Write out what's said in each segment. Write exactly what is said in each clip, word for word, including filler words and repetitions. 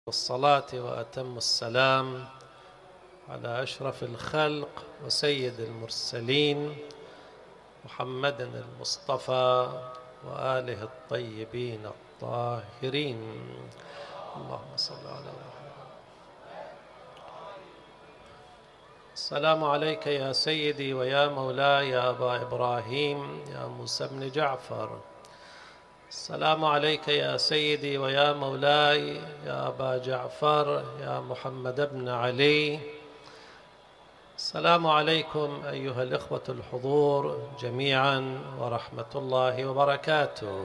والصلاة وأتم السلام على أشرف الخلق وسيد المرسلين محمد المصطفى وآله الطيبين الطاهرين. اللهم صل على محمد. السلام عليك يا سيدي ويا مولاي يا أبا إبراهيم يا موسى بن جعفر. السلام عليك يا سيدي ويا مولاي يا أبا جعفر يا محمد بن علي. السلام عليكم أيها الإخوة الحضور جميعا ورحمة الله وبركاته.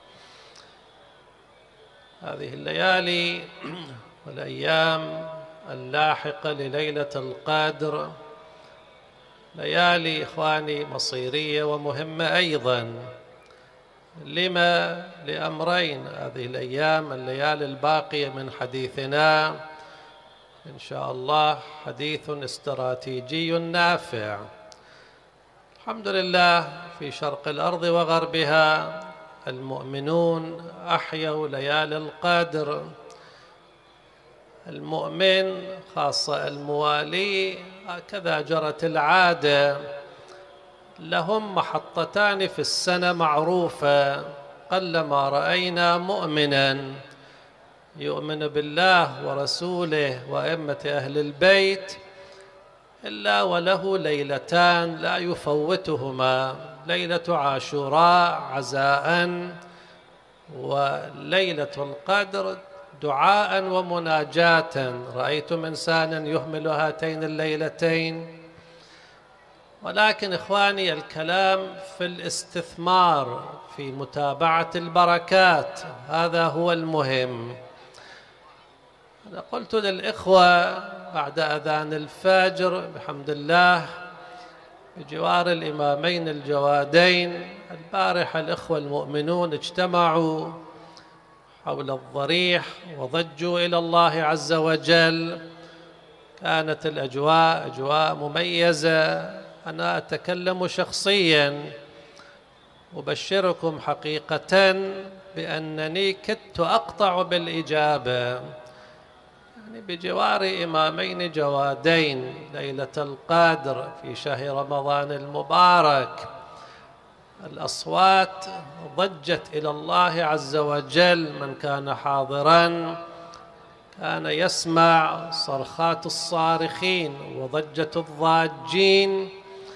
هذه الليالي والأيام اللاحقة لليلة القدر ليالي إخواني مصيرية ومهمة أيضا. لما؟ لأمرين. هذه الأيام الليالي الباقية من حديثنا إن شاء الله حديث استراتيجي نافع. الحمد لله في شرق الأرض وغربها المؤمنون أحيوا ليالي القدر. المؤمن خاصة الموالي هكذا جرت العادة، لهم محطتان في السنة معروفة، قلما رأينا مؤمنا يؤمن بالله ورسوله وأئمة أهل البيت إلا وله ليلتان لا يفوتهما، ليلة عاشوراء عزاء، وليلة القدر دعاء ومناجاة. رأيتم إنسانا يهمل هاتين الليلتين؟ ولكن إخواني الكلام في الاستثمار في متابعة البركات، هذا هو المهم. أنا قلت للإخوة بعد أذان الفجر بحمد الله بجوار الإمامين الجوادين البارحة الإخوة المؤمنون اجتمعوا حول الضريح وضجوا إلى الله عز وجل. كانت الأجواء أجواء مميزة. أنا أتكلم شخصيا، أبشركم حقيقة بأنني كدت أقطع بالإجابة، يعني بجوار إمامين جوادين ليلة القدر في شهر رمضان المبارك. الأصوات ضجت إلى الله عز وجل، من كان حاضرا كان يسمع صرخات الصارخين وضجة الضاجين.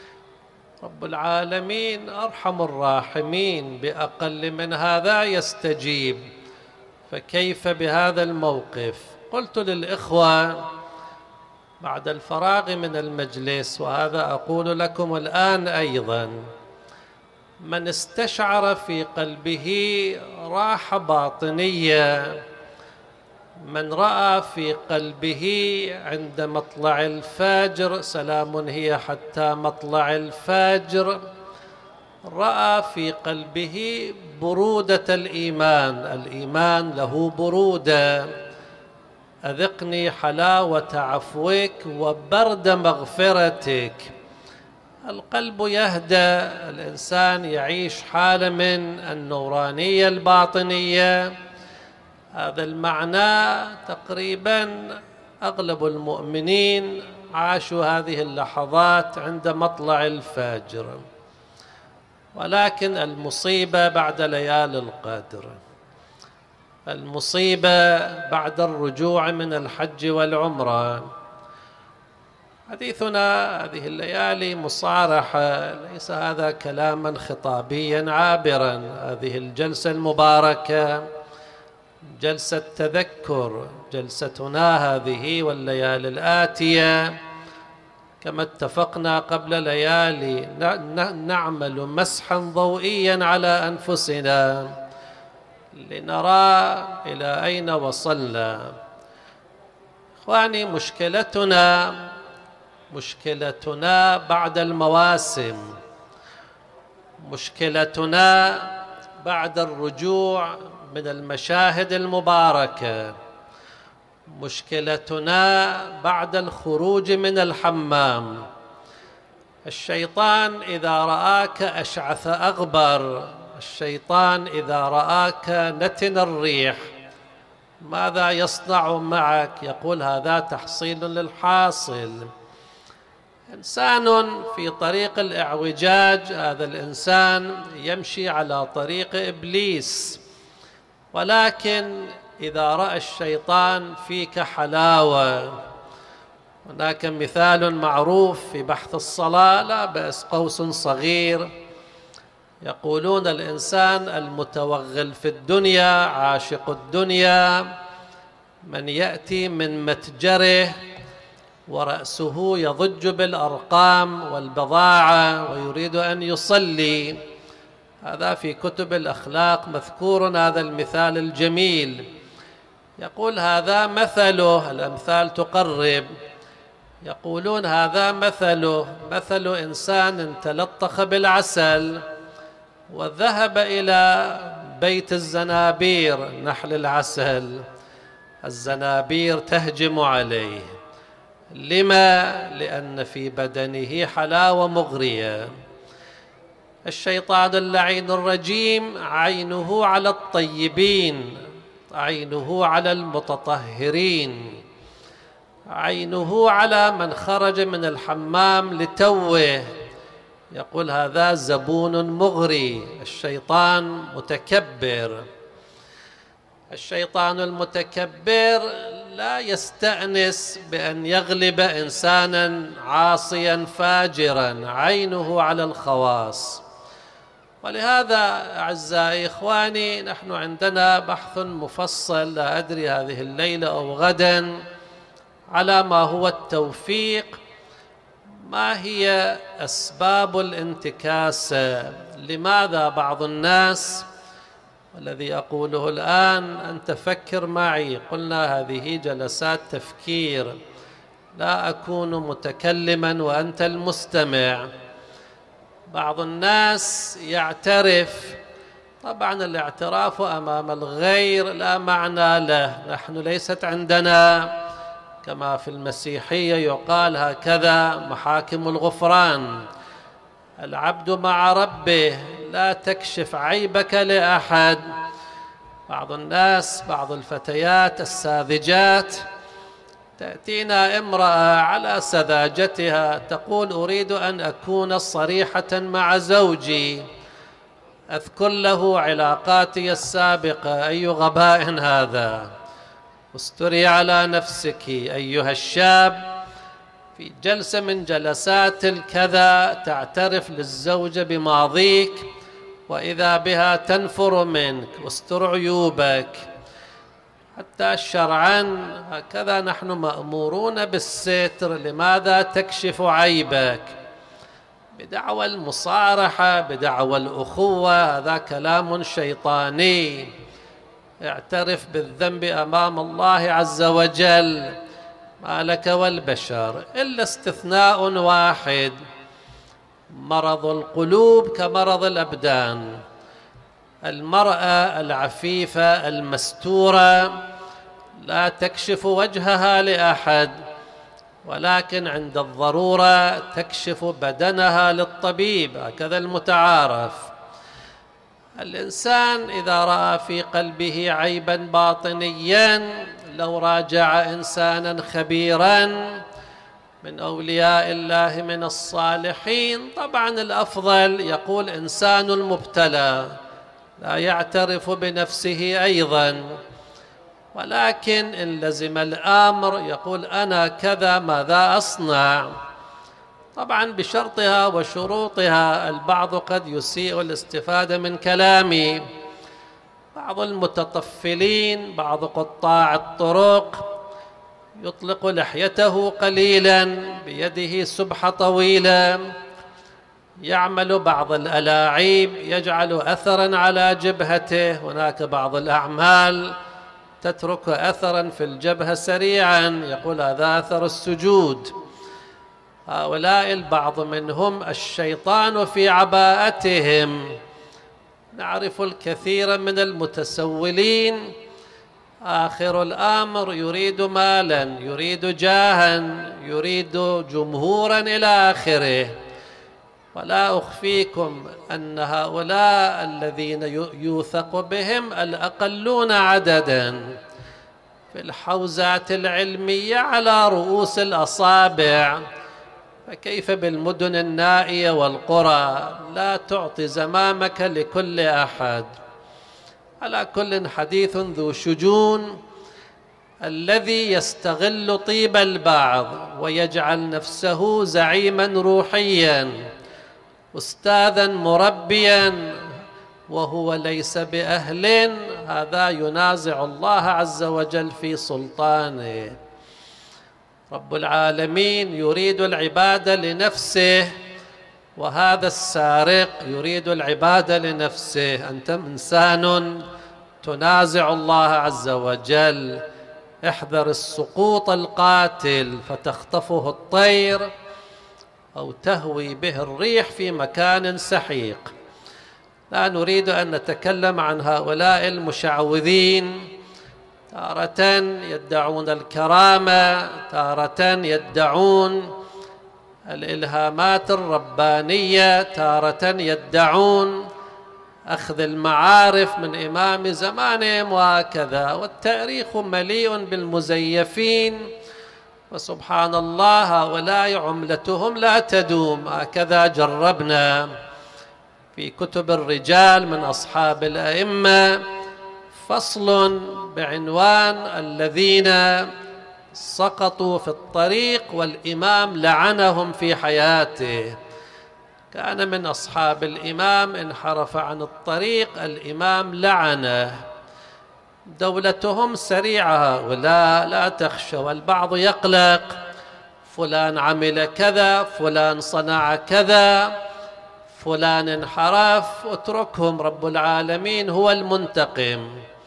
رب العالمين أرحم الراحمين، بأقل من هذا يستجيب، فكيف بهذا الموقف؟ قلت للإخوة بعد الفراغ من المجلس، وهذا أقول لكم الآن أيضا، من استشعر في قلبه راحة باطنية، من رأى في قلبه عند مطلع الفجر، سلام هي حتى مطلع الفجر، رأى في قلبه برودة الإيمان، الإيمان له برودة، أذقني حلاوة عفوك وبرد مغفرتك. القلب يهدأ، الإنسان يعيش حالة من النورانية الباطنية. هذا المعنى تقريبا أغلب المؤمنين عاشوا هذه اللحظات عند مطلع الفجر. ولكن المصيبة بعد ليالي القدر، المصيبة بعد الرجوع من الحج والعمرة. حديثنا هذه الليالي مصارحة، ليس هذا كلاما خطابيا عابرا. هذه الجلسة المباركة جلسة تذكر، جلستنا هذه والليالي الآتية كما اتفقنا قبل ليالي نعمل مسحا ضوئيا على أنفسنا لنرى إلى أين وصلنا. إخواني، مشكلتنا مشكلتنا بعد المواسم، مشكلتنا بعد الرجوع من المشاهد المباركة، مشكلتنا بعد الخروج من الحمام. الشيطان إذا رآك أشعث أغبر، الشيطان إذا رآك نتن الريح ماذا يصنع معك؟ يقول هذا تحصيل للحاصل. إنسان في طريق الإعوجاج، هذا الإنسان يمشي على طريق إبليس، ولكن إذا رأى الشيطان فيك حلاوة. هناك مثال معروف في بحث الصلاة، لا بأس، قوس صغير، يقولون الإنسان المتوغل في الدنيا عاشق الدنيا من يأتي من متجره ورأسه يضج بالأرقام والبضاعة ويريد أن يصلي. هذا في كتب الأخلاق مذكور هذا المثال الجميل. يقول هذا مثله، الأمثال تقرب، يقولون هذا مثله مثل إنسان تلطخ بالعسل وذهب إلى بيت الزنابير نحل العسل، الزنابير تهجم عليه. لما؟ لأن في بدنه حلاوة مغرية. الشيطان اللعين الرجيم عينه على الطيبين، عينه على المتطهرين، عينه على من خرج من الحمام لتوه. يقول هذا زبون مغري. الشيطان متكبر. الشيطان المتكبر لا يستأنس بأن يغلب إنسانا عاصيا فاجرا، عينه على الخواص. ولهذا أعزائي إخواني، نحن عندنا بحث مفصل، لا أدري هذه الليلة أو غدا، على ما هو التوفيق. ما هي أسباب الانتكاسة؟ لماذا بعض الناس، والذي أقوله الآن أنت فكر معي، قلنا هذه جلسات تفكير، لا أكون متكلما وأنت المستمع. بعض الناس يعترف، طبعا الاعتراف أمام الغير لا معنى له، نحن ليست عندنا كما في المسيحية يقال هكذا محاكم الغفران. العبد مع ربه، لا تكشف عيبك لأحد. بعض الناس، بعض الفتيات الساذجات، تأتينا امرأة على سذاجتها تقول أريد أن أكون صريحة مع زوجي، أذكر له علاقاتي السابقة. أي غباء هذا! استري على نفسك أيها الشاب، في جلسة من جلسات الكذا تعترف للزوجة بماضيك، وإذا بها تنفر منك. واستر عيوبك. حتى شرعا هكذا نحن مأمورون بالستر. لماذا تكشف عيبك؟ بدعوى المصارحة، بدعوى الأخوة، هذا كلام شيطاني. اعترف بالذنب أمام الله عز وجل، ما لك والبشر، إلا استثناء واحد: مرض القلوب كمرض الأبدان. المرأة العفيفة المستورة لا تكشف وجهها لأحد، ولكن عند الضرورة تكشف بدنها للطبيب، هكذا المتعارف. الإنسان إذا رأى في قلبه عيبا باطنيا، لو راجع إنسانا خبيرا من أولياء الله من الصالحين، طبعا الأفضل يقول إنسان المبتلى لا يعترف بنفسه أيضا، ولكن إن لزم الأمر يقول أنا كذا، ماذا أصنع؟ طبعا بشرطها وشروطها. البعض قد يسيء الاستفادة من كلامي، بعض المتطفلين، بعض قطاع الطرق يطلق لحيته قليلا، بيده سبحة طويلة، يعمل بعض الألاعيب يجعل أثرا على جبهته. هناك بعض الأعمال تترك أثرا في الجبهة سريعا، يقول هذا أثر السجود. هؤلاء البعض منهم الشيطان في عباءتهم. نعرف الكثير من المتسولين، آخر الأمر يريد مالا، يريد جاها، يريد جمهورا إلى آخره. ولا أخفيكم أن هؤلاء الذين يوثق بهم الأقلون عددا، في الحوزات العلمية على رؤوس الأصابع، فكيف بالمدن النائية والقرى؟ لا تعطي زمامك لكل أحد. على كل، حديث ذو شجون الذي يستغل طيب البعض ويجعل نفسه زعيما روحيا، أستاذا مربيا، وهو ليس بأهل، هذا ينازع الله عز وجل في سلطانه. رب العالمين يريد العبادة لنفسه، وهذا السارق يريد العبادة لنفسه. أنت إنسان تنازع الله عز وجل. احذر السقوط القاتل فتخطفه الطير أو تهوي به الريح في مكان سحيق. لا نريد أن نتكلم عن هؤلاء المشعوذين، تارة يدعون الكرامة، تارة يدعون الإلهامات الربانية، تارة يدعون أخذ المعارف من إمام زمانهم وهكذا. والتاريخ مليء بالمزيفين، وسبحان الله هؤلاء عملتهم لا تدوم. هكذا جربنا في كتب الرجال من أصحاب الأئمة فصل بعنوان الذين سقطوا في الطريق والإمام لعنهم في حياته. كان من أصحاب الإمام انحرف عن الطريق، الإمام لعنه. دولتهم سريعة هؤلاء، لا تخشى. والبعض يقلق، فلان عمل كذا، فلان صنع كذا، فلان انحرف. اتركهم، رب العالمين هو المنتقم.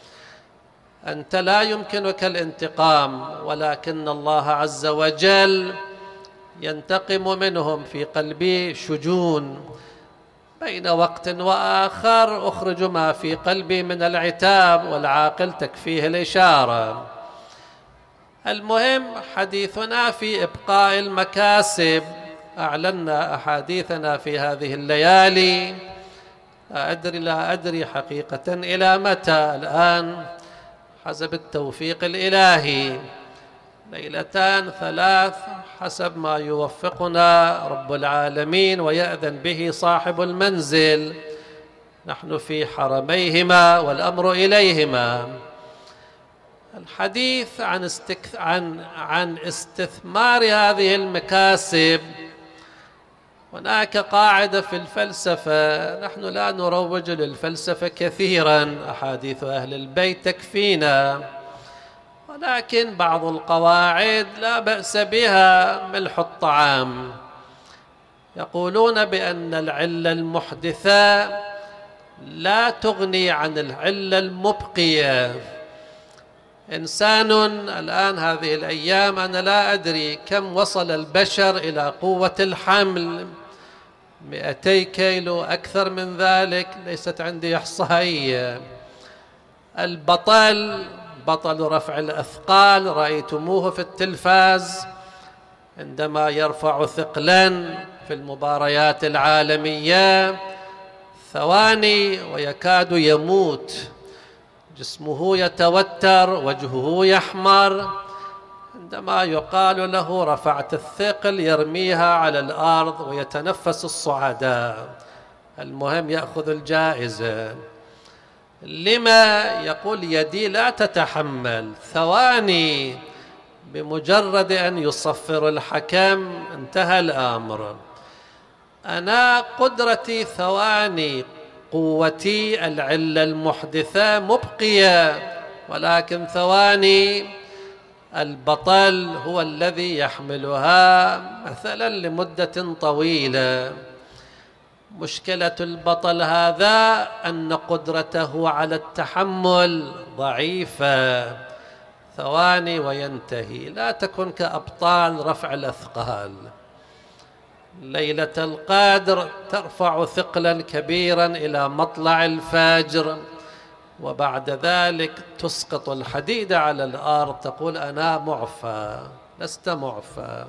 أنت لا يمكنك الانتقام، ولكن الله عز وجل ينتقم منهم. في قلبي شجون، بين وقت وآخر أخرج ما في قلبي من العتاب، والعاقل تكفيه الإشارة. المهم حديثنا في إبقاء المكاسب. أعلنا أحاديثنا في هذه الليالي، لا أدري لا أدري حقيقة إلى متى الآن، حسب التوفيق الإلهي ليلتان ثلاث حسب ما يوفقنا رب العالمين ويأذن به صاحب المنزل. نحن في حرميهما والأمر إليهما. الحديث عن استكث... عن عن استثمار هذه المكاسب. هناك قاعدة في الفلسفة، نحن لا نروج للفلسفة كثيرا، أحاديث أهل البيت تكفينا، ولكن بعض القواعد لا بأس بها. ملح الطعام، يقولون بأن العلة المحدثة لا تغني عن العلة المبقية. إنسان الآن هذه الأيام أنا لا أدري كم وصل البشر إلى قوة الحمل، مئتي كيلو، أكثر من ذلك، ليست عندي إحصائية. البطل، بطل رفع الأثقال، رأيتموه في التلفاز عندما يرفع ثقلا في المباريات العالمية، ثواني ويكاد يموت، جسمه يتوتر، وجهه يحمر. عندما يقال له رفعت الثقل يرميها على الأرض ويتنفس الصعداء، المهم يأخذ الجائزة. لما؟ يقول يدي لا تتحمل. ثواني، بمجرد أن يصفر الحكم انتهى الأمر. أنا قدرتي ثواني، قوتي العلة المحدثة مبقية، ولكن ثواني. البطل هو الذي يحملها مثلا لمدة طويلة. مشكلة البطل هذا أن قدرته على التحمل ضعيفة، ثواني وينتهي. لا تكن كأبطال رفع الأثقال. ليلة القدر ترفع ثقلا كبيرا إلى مطلع الفجر، وبعد ذلك تسقط الحديد على الأرض، تقول أنا معفى. لست معفى.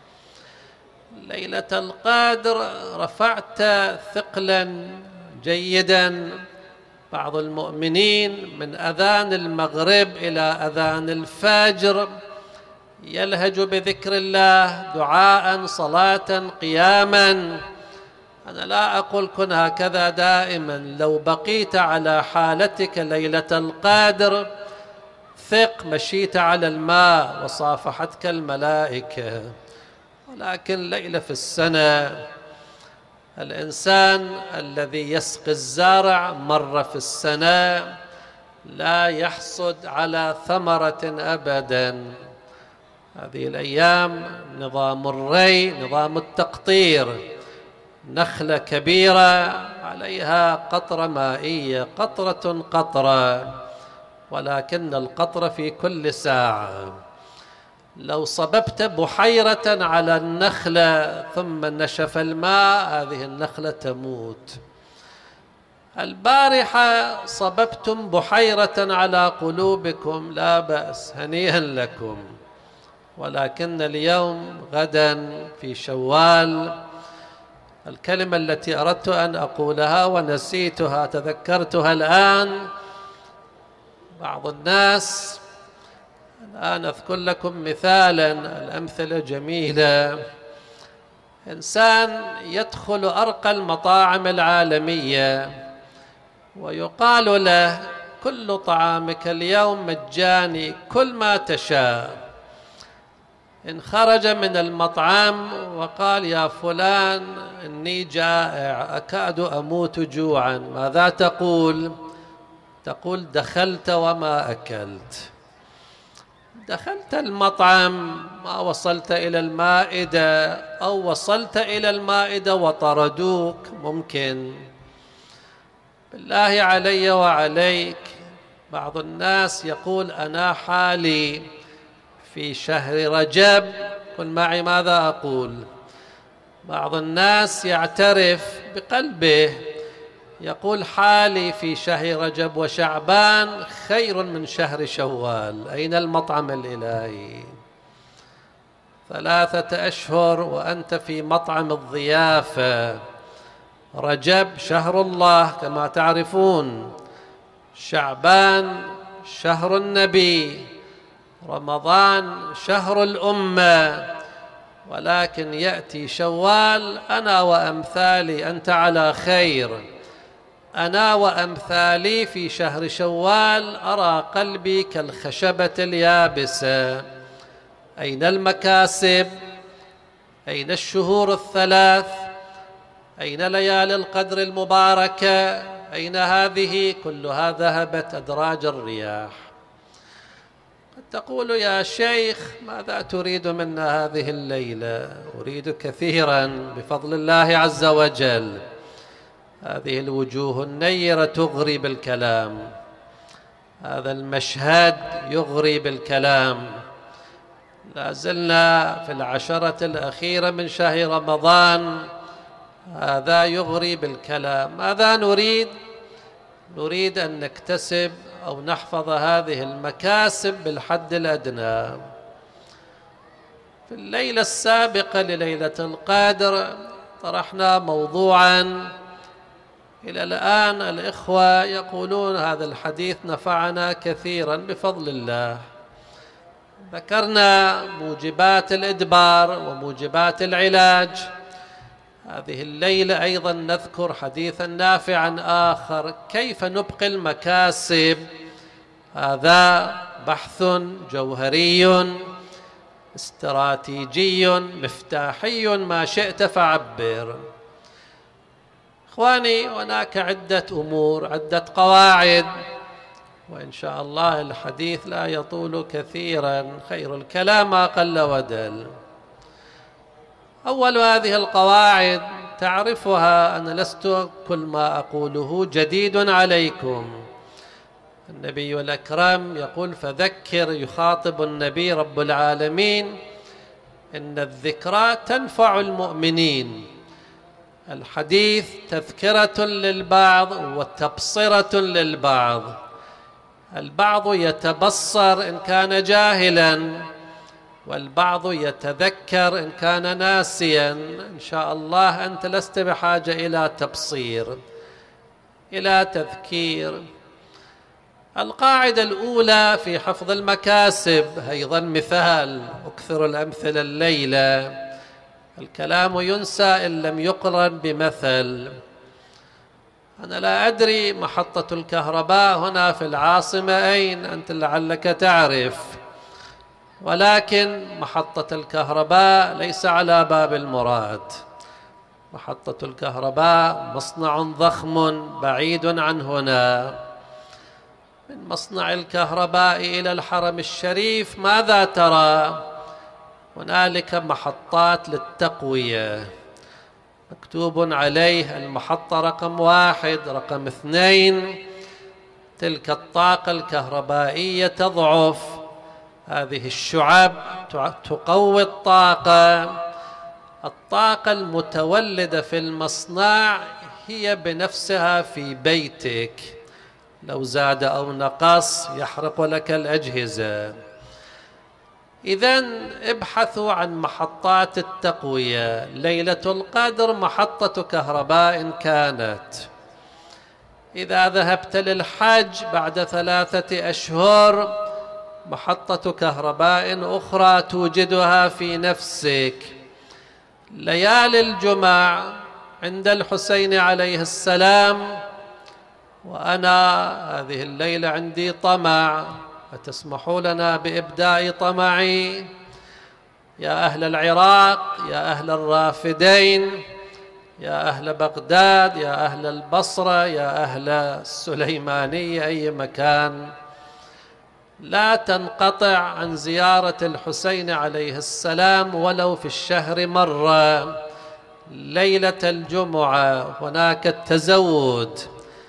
ليلة القدر رفعت ثقلا جيدا، بعض المؤمنين من أذان المغرب إلى أذان الفجر يلهج بذكر الله دعاء صلاة قياما. أنا لا أقول كن هكذا دائما، لو بقيت على حالتك ليلة القدر ثق مشيت على الماء وصافحتك الملائكة. ولكن ليلة في السنة، الإنسان الذي يسقي الزارع مرة في السنة لا يحصد على ثمرة أبدا. هذه الأيام نظام الري، نظام التقطير، نخلة كبيرة عليها قطرة مائية، قطرة قطرة، ولكن القطرة في كل ساعة. لو صببت بحيرة على النخلة ثم نشف الماء هذه النخلة تموت. البارحة صببتم بحيرة على قلوبكم، لا بأس، هنيئا لكم. ولكن اليوم غدا في شوال، الكلمة التي أردت أن أقولها ونسيتها تذكرتها الآن. بعض الناس، الآن أذكر لكم مثالا، الأمثلة جميلة. إنسان يدخل أرقى المطاعم العالمية ويقال له كل طعامك اليوم مجاني، كل ما تشاء. إن خرج من المطعم وقال يا فلان إني جائع أكاد أموت جوعا، ماذا تقول؟ تقول دخلت وما أكلت. دخلت المطعم ما وصلت إلى المائدة، أو وصلت إلى المائدة وطردوك ممكن. بالله علي وعليك، بعض الناس يقول أنا حالي في شهر رجب، قل معي ماذا أقول. بعض الناس يعترف بقلبه يقول حالي في شهر رجب وشعبان خير من شهر شوال. أين المطعم الإلهي؟ ثلاثة أشهر وأنت في مطعم الضيافة. رجب شهر الله كما تعرفون، شعبان شهر النبي، رمضان شهر الأمة، ولكن يأتي شوال أنا وأمثالي، أنت على خير. أنا وأمثالي في شهر شوال أرى قلبي كالخشبة اليابسة. أين المكاسب؟ أين الشهور الثلاث؟ أين ليالي القدر المباركة؟ أين هذه؟ كلها ذهبت أدراج الرياح. قد تقول يا شيخ ماذا تريد منا هذه الليلة؟ أريد كثيرا بفضل الله عز وجل. هذه الوجوه النيرة تغري بالكلام، هذا المشهد يغري بالكلام. لا زلنا في العشرة الأخيرة من شهر رمضان، هذا يغري بالكلام. ماذا نريد؟ نريد أن نكتسب أو نحفظ هذه المكاسب بالحد الأدنى. في الليلة السابقة لليلة القدر طرحنا موضوعا، إلى الآن الإخوة يقولون هذا الحديث نفعنا كثيرا بفضل الله. ذكرنا موجبات الإدبار وموجبات العلاج. هذه الليلة أيضا نذكر حديثا نافعا آخر، كيف نبقي المكاسب. هذا بحث جوهري استراتيجي مفتاحي، ما شئت فعبر. إخواني، هناك عدة أمور، عدة قواعد، وإن شاء الله الحديث لا يطول كثيرا، خير الكلام ما قل ودل. أول هذه القواعد تعرفها، أنا لست كل ما أقوله جديد عليكم. النبي الأكرم يقول فذكر، يخاطب النبي رب العالمين، إن الذكرى تنفع المؤمنين. الحديث تذكرة للبعض وتبصرة للبعض. البعض يتبصر إن كان جاهلا، والبعض يتذكر إن كان ناسيا. إن شاء الله أنت لست بحاجة إلى تبصير. إلى تذكير. القاعدة الأولى في حفظ المكاسب، أيضا مثال، أكثر الأمثلة الليلة، الكلام ينسى إن لم يقرن بمثل. أنا لا أدري محطة الكهرباء هنا في العاصمة أين، أنت لعلك تعرف، ولكن محطة الكهرباء ليس على باب المراد. محطة الكهرباء مصنع ضخم بعيد عن هنا. من مصنع الكهرباء إلى الحرم الشريف ماذا ترى؟ هنالك محطات للتقوية، مكتوب عليه المحطة رقم واحد، رقم اثنين. تلك الطاقة الكهربائية تضعف، هذه الشعب تقوي الطاقة. الطاقة المتولدة في المصنع هي بنفسها في بيتك، لو زاد أو نقص يحرق لك الأجهزة. إذن ابحثوا عن محطات التقوية. ليلة القدر محطة كهرباء كانت. إذا ذهبت للحج بعد ثلاثة أشهر محطة كهرباء أخرى توجدها في نفسك. ليالي الجمع عند الحسين عليه السلام، وأنا هذه الليلة عندي طمع، فتسمحوا لنا بإبداء طمعي. يا أهل العراق، يا أهل الرافدين، يا أهل بغداد، يا أهل البصرة، يا أهل السليمانية، أي مكان، لا تنقطع عن زيارة الحسين عليه السلام ولو في الشهر مرة. ليلة الجمعة هناك التزود.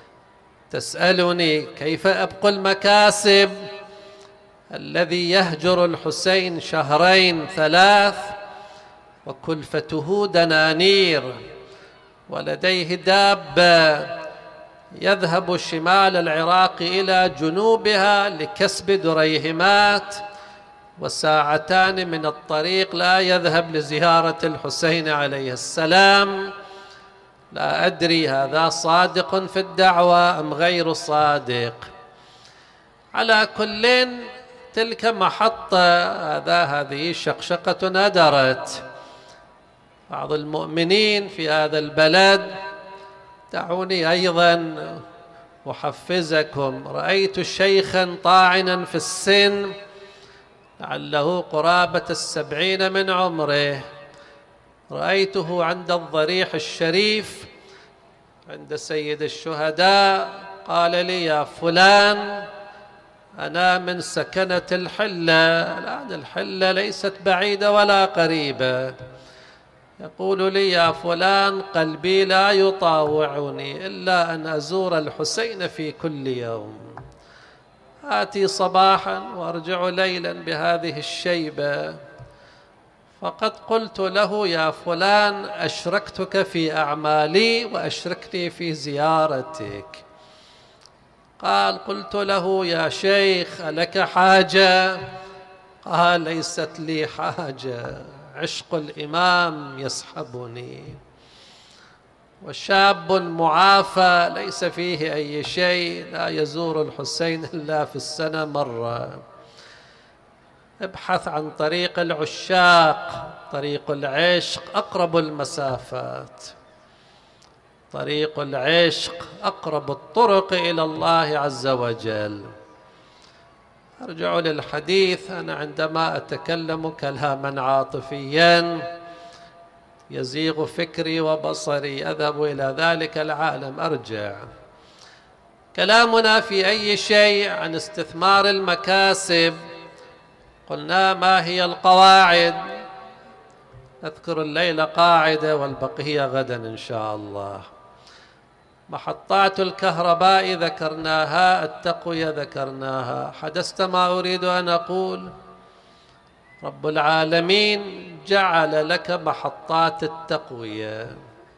تسألني كيف أبقى المكاسب؟ الذي يهجر الحسين شهرين ثلاث وكلفته دنانير، ولديه دابة يذهب شمال العراق إلى جنوبها لكسب دريهمات، وساعتان من الطريق لا يذهب لزيارة الحسين عليه السلام. لا أدري هذا صادق في الدعوة أم غير صادق. على كل تلك محطة، هذا هذه شقشقة ندرت. بعض المؤمنين في هذا البلد، دعوني أيضا أحفزكم، رأيت شيخا طاعنا في السن لعله قرابة السبعين من عمره، رأيته عند الضريح الشريف عند سيد الشهداء، قال لي: يا فلان، أنا من سكنة الحلة، الآن الحلة ليست بعيدة ولا قريبة. يقول لي: يا فلان، قلبي لا يطاوعني إلا أن أزور الحسين في كل يوم، آتي صباحا وأرجع ليلا بهذه الشيبة. فقد قلت له: يا فلان، أشركتك في أعمالي وأشركني في زيارتك. قال: قلت له: يا شيخ، ألك حاجة؟ قال: ليست لي حاجة، عشق الإمام يسحبني، وشاب معافى ليس فيه أي شيء، لا يزور الحسين إلا في السنة مرة. ابحث عن طريق العشاق، طريق العشق أقرب المسافات، طريق العشق أقرب الطرق إلى الله عز وجل. أرجع للحديث. أنا عندما أتكلم كلاما عاطفيا يزيغ فكري وبصري، أذهب إلى ذلك العالم أرجع. كلامنا في أي شيء عن استثمار المكاسب. قلنا: ما هي القواعد؟ نذكر الليلة قاعدة والبقية غدا إن شاء الله. محطات الكهرباء ذكرناها، التقوية ذكرناها. حدثت ما أريد أن أقول. رب العالمين جعل لك محطات التقوية.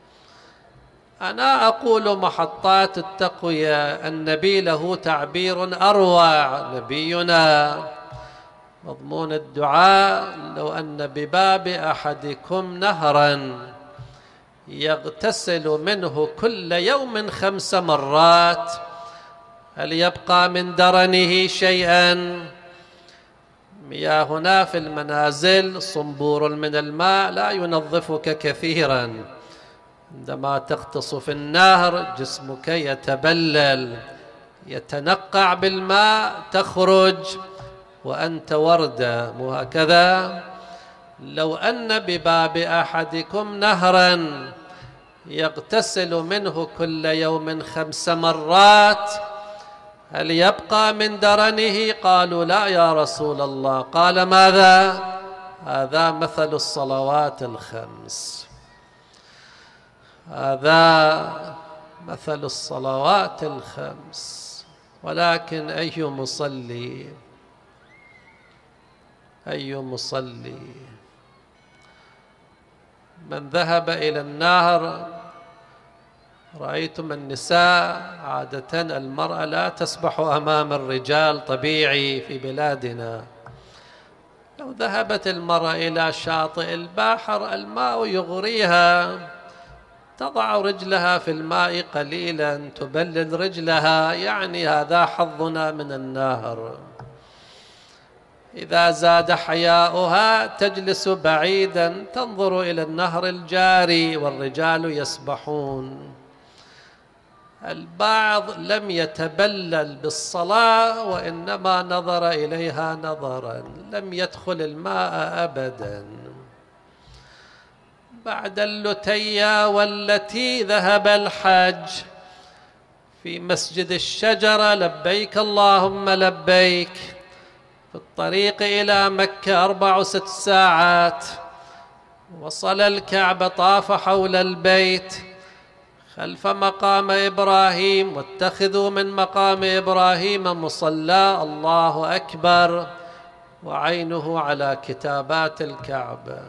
أنا أقول محطات التقوية، النبي له تعبير أروع، نبينا مضمون الدعاء: لو أن بباب أحدكم نهرا يغتسل منه كل يوم خمس مرات، هل يبقى من درنه شيئا؟ مياهنا في المنازل صنبور من الماء لا ينظفك كثيرا، عندما تغطس في النهر جسمك يتبلل يتنقع بالماء، تخرج وأنت وردة، مو هكذا؟ لو أن بباب أحدكم نهرا يغتسل منه كل يوم خمس مرات، هل يبقى من درنه؟ قالوا لا يا رسول الله. قال ماذا؟ هذا مثل الصلوات الخمس، هذا مثل الصلوات الخمس. ولكن أي مصلي أي مصلي من ذهب إلى النهر، رأيتم النساء عادة المرأة لا تسبح أمام الرجال طبيعي في بلادنا، لو ذهبت المرأة إلى شاطئ البحر الماء يغريها، تضع رجلها في الماء قليلا تبلل رجلها، يعني هذا حظنا من النهر. إذا زاد حياؤها تجلس بعيدا تنظر إلى النهر الجاري والرجال يسبحون. البعض لم يتبلل بالصلاة وإنما نظر إليها نظرا، لم يدخل الماء أبدا. بعد اللتيا والتي ذهب الحج في مسجد الشجرة لبيك اللهم لبيك، في الطريق إلى مكة أربع وست ساعات، وصل الكعبة طاف حول البيت خلف مقام إبراهيم، واتخذوا من مقام إبراهيم مصلى، الله أكبر، وعينه على كتابات الكعبة،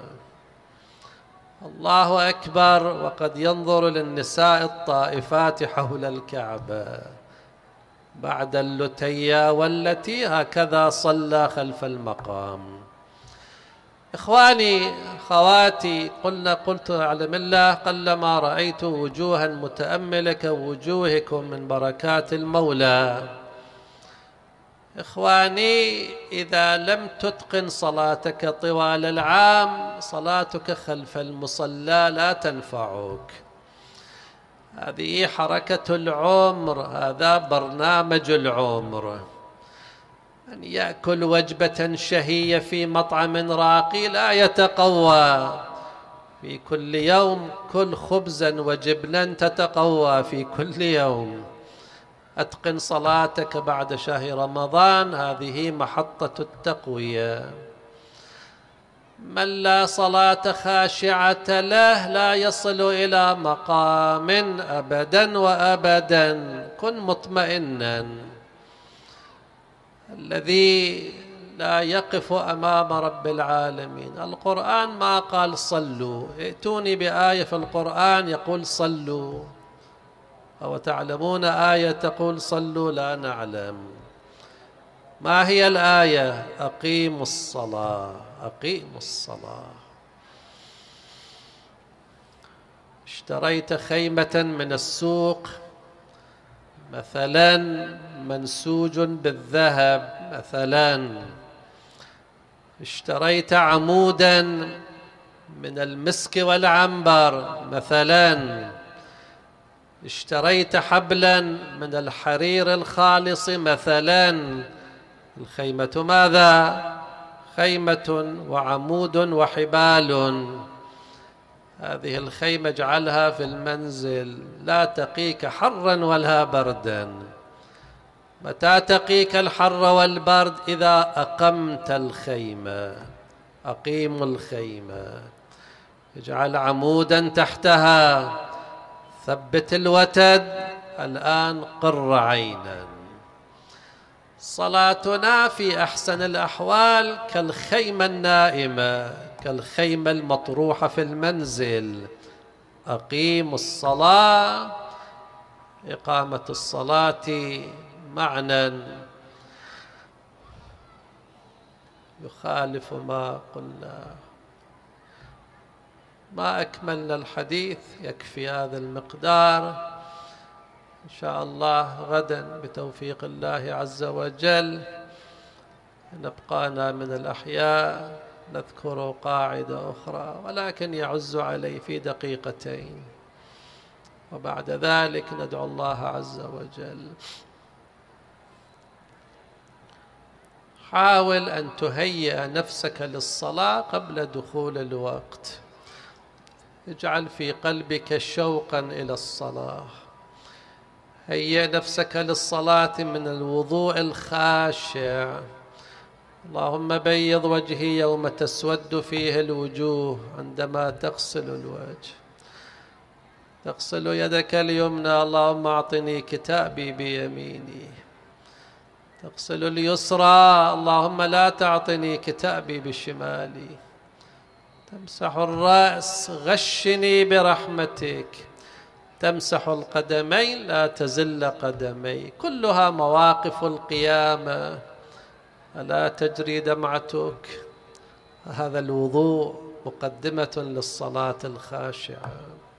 الله أكبر، وقد ينظر للنساء الطائفات حول الكعبة. بعد اللتيا والتي هكذا صلى خلف المقام. إخواني خواتي، قلنا قلت أعلم الله قلما رأيت وجوها متأملة كوجوهكم من بركات المولى. إخواني، إذا لم تتقن صلاتك طوال العام صلاتك خلف المصلى لا تنفعك. هذه حركة العمر، هذا برنامج العمر. أن يأكل وجبة شهية في مطعم راقي لا يتقوى، في كل يوم كل خبزا وجبنا تتقوى في كل يوم. أتقن صلاتك بعد شهر رمضان، هذه محطة التقوية. من لا صلاة خاشعة له لا يصل إلى مقام أبدا وأبدا. كن مطمئنا. الذي لا يقف أمام رب العالمين، القرآن ما قال صلوا، ائتوني بآية في القرآن يقول صلوا، أو تعلمون آية تقول صلوا؟ لا نعلم. ما هي الآية؟ أقيموا الصلاة، أقيموا الصلاة. اشتريت خيمة من السوق مثلا منسوج بالذهب، مثلا اشتريت عمودا من المسك والعنبر، مثلا اشتريت حبلا من الحرير الخالص، مثلا الخيمة ماذا؟ خيمة وعمود وحبال. هذه الخيمة اجعلها في المنزل، لا تقيك حرا ولا بردا. متى تقيك الحر والبرد؟ إذا أقمت الخيمة. أقيموا الخيمة، اجعل عمودا تحتها، ثبت الوتد، الآن قر عينا. صلاتنا في أحسن الأحوال كالخيمة النائمة، كالخيمة المطروحة في المنزل. أقيموا الصلاة. إقامة الصلاة معنى يخالف ما قلنا. ما أكملنا الحديث، يكفي هذا المقدار. إن شاء الله غدا بتوفيق الله عز وجل نبقانا من الأحياء نذكر قاعدة أخرى، ولكن يعز علي في دقيقتين، وبعد ذلك ندعو الله عز وجل. حاول أن تهيئ نفسك للصلاة قبل دخول الوقت، اجعل في قلبك شوقا إلى الصلاة، هيئ نفسك للصلاة من الوضوء الخاشع. اللهم بيض وجهي يوم تسود فيه الوجوه، عندما تغسل الوجه تغسل يدك اليمنى، اللهم أعطني كتابي بيميني. تغسل اليسرى، اللهم لا تعطني كتابي بشمالي. تمسح الرأس، غشني برحمتك. تمسح القدمين، لا تزل قدمي. كلها مواقف القيامة. ألا تجري دمعتك؟ هذا الوضوء مقدمة للصلاة الخاشعة.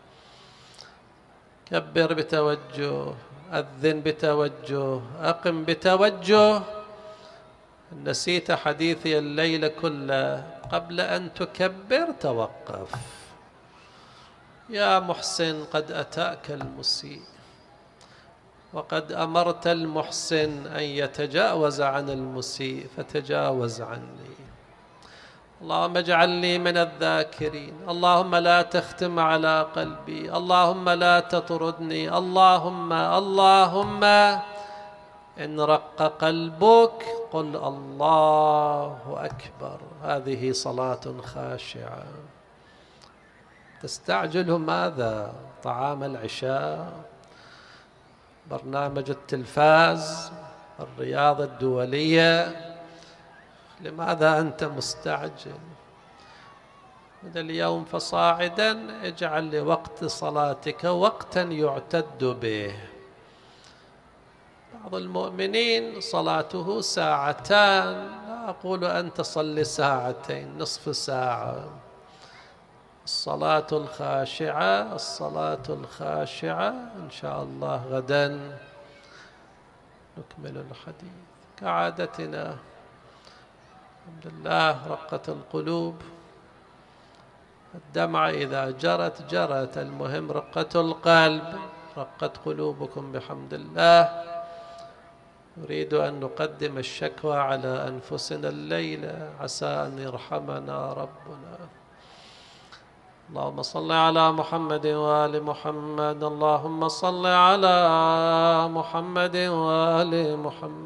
كبر بتوجه، أذن بتوجه، أقم بتوجه. نسيت حديثي الليلة كله، قبل أن تكبر توقف. يا محسن قد أتاك المسيء، وقد أمرت المحسن أن يتجاوز عن المسيء، فتجاوز عني. اللهم اجعلني من الذاكرين. اللهم لا تختم على قلبي. اللهم لا تطردني. اللهم اللهم إن رق قلبك قل الله أكبر. هذه صلاة خاشعة. تستعجل ماذا؟ طعام العشاء؟ برنامج التلفاز؟ الرياضة الدولية؟ لماذا أنت مستعجل؟ من اليوم فصاعدا اجعل لوقت صلاتك وقتا يعتد به. بعض المؤمنين صلاته ساعتان، لا أقول أنت صل ساعتين، نصف ساعة. الصلاة الخاشعة الصلاة الخاشعة إن شاء الله غدا نكمل الحديث كعادتنا. الحمد لله رقت القلوب، الدمعة إذا جرت جرت، المهم رقة القلب، رقت قلوبكم بحمد الله. نريد أن نقدم الشكوى على أنفسنا الليلة، عسى أن يرحمنا ربنا. اللهم صل على محمد وآل محمد. اللهم صل على محمد وآل محمد.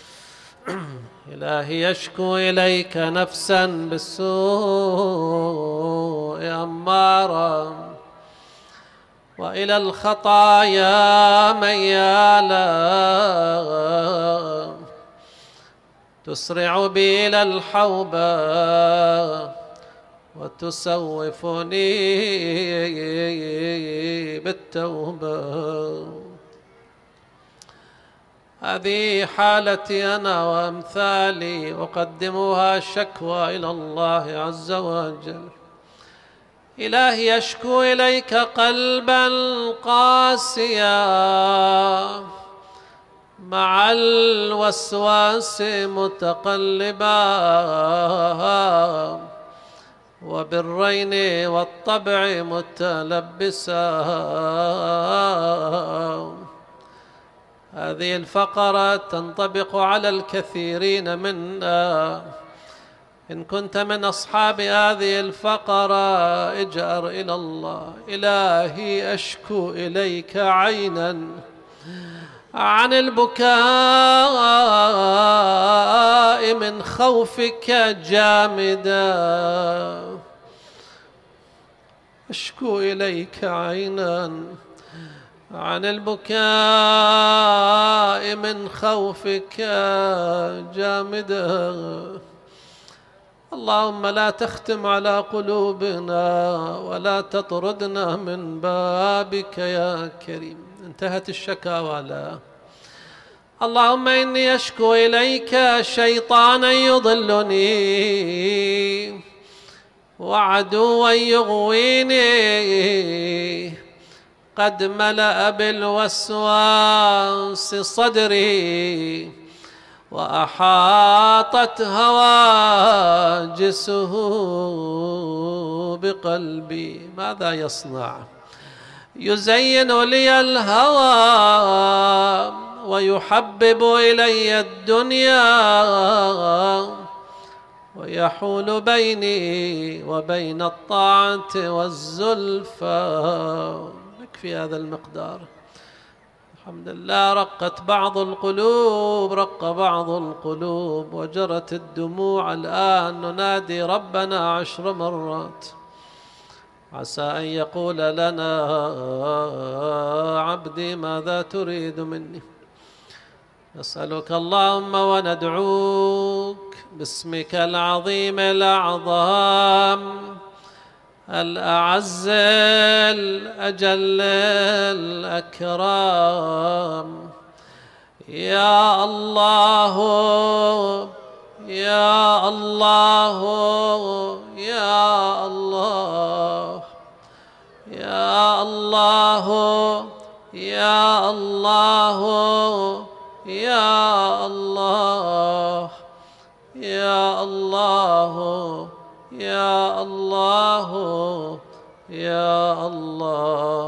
إلهي يشكو إليك نفسا بالسوء أمارا، وإلى الخطايا ميالا، تسرع بي إلى الحوبة وتسوفني بالتوبة. هذه حالتي أنا وأمثالي، أقدمها شكوى إلى الله عز وجل. إلهي يشكو إليك قلبا قاسيا مع الوسواس متقلبا، وبالرين والطبع متلبسا. هذه الفقرة تنطبق على الكثيرين منا. إن كنت من أصحاب هذه الفقرة اجأر إلى الله. إلهي أشكو إليك عينا عن البكاء من خوفك جامدا، أشكو إليك عينا عن البكاء من خوفك جامدا. اللهم لا تختم على قلوبنا ولا تطردنا من بابك يا كريم. انتهت الشكاوى؟ لا. اللهم إني أشكو إليك شيطانا يضلني وعدوا يغويني قد ملأ بالوسواس صدري وأحاطت هواجسه بقلبي. ماذا يصنع؟ يزين لي الهوى ويحبب إلي الدنيا ويحول بيني وبين الطاعة والزلفى. نكفي هذا المقدار. الحمد لله رقت بعض القلوب، رق بعض القلوب وجرت الدموع. الآن ننادي ربنا عشر مرات عسى أن يقول لنا عبدي ماذا تريد مني. نسألك اللهم وندعوك باسمك العظيم الأعظم الأعز الأجل الأكرم. يا الله يا الله يا الله يا الله يا الله يا الله يا الله يا الله يا الله.